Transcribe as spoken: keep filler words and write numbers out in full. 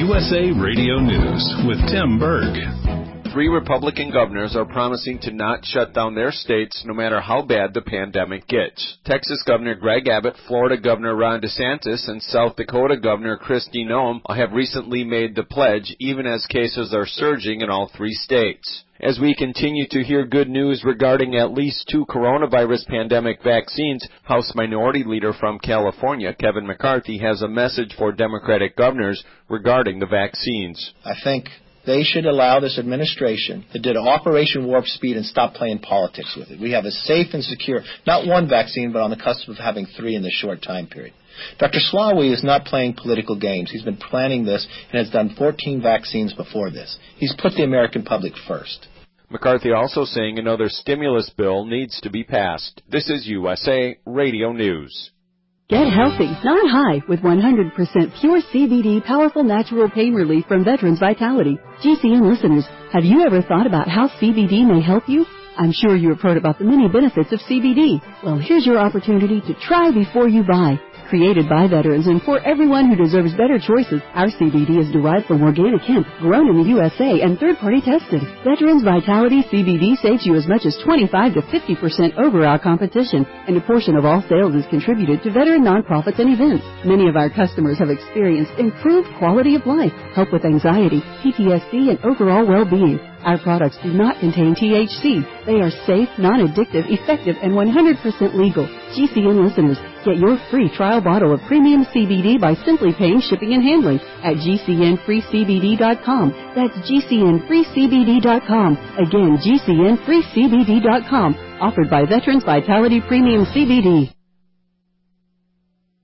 U S A Radio News with Tim Berg. Three Republican governors are promising to not shut down their states no matter how bad the pandemic gets. Texas Governor Greg Abbott, Florida Governor Ron DeSantis, and South Dakota Governor Kristi Noem have recently made the pledge, even as cases are surging in all three states. As we continue to hear good news regarding at least two coronavirus pandemic vaccines, House Minority Leader from California, Kevin McCarthy, has a message for Democratic governors regarding the vaccines. I think they should allow this administration that did Operation Warp Speed and stop playing politics with it. We have a safe and secure, not one vaccine, but on the cusp of having three in this short time period. Doctor Slawi is not playing political games. He's been planning this and has done fourteen vaccines before this. He's put the American public first. McCarthy also saying another stimulus bill needs to be passed. This is U S A Radio News. Get healthy, not high, with one hundred percent pure C B D powerful natural pain relief from Veterans Vitality. G C N listeners, have you ever thought about how C B D may help you? I'm sure you have heard about the many benefits of C B D. Well, here's your opportunity to try before you buy. Created by veterans and for everyone who deserves better choices, our C B D is derived from organic hemp, grown in the U S A and third-party tested. Veterans Vitality C B D saves you as much as twenty-five to fifty percent over our competition, and a portion of all sales is contributed to veteran nonprofits and events. Many of our customers have experienced improved quality of life, help with anxiety, P T S D, and overall well-being. Our products do not contain T H C. They are safe, non-addictive, effective, and one hundred percent legal. G C N listeners, get your free trial bottle of premium C B D by simply paying shipping and handling at G C N free C B D dot com. That's G C N free C B D dot com. Again, G C N free C B D dot com. Offered by Veterans Vitality Premium C B D.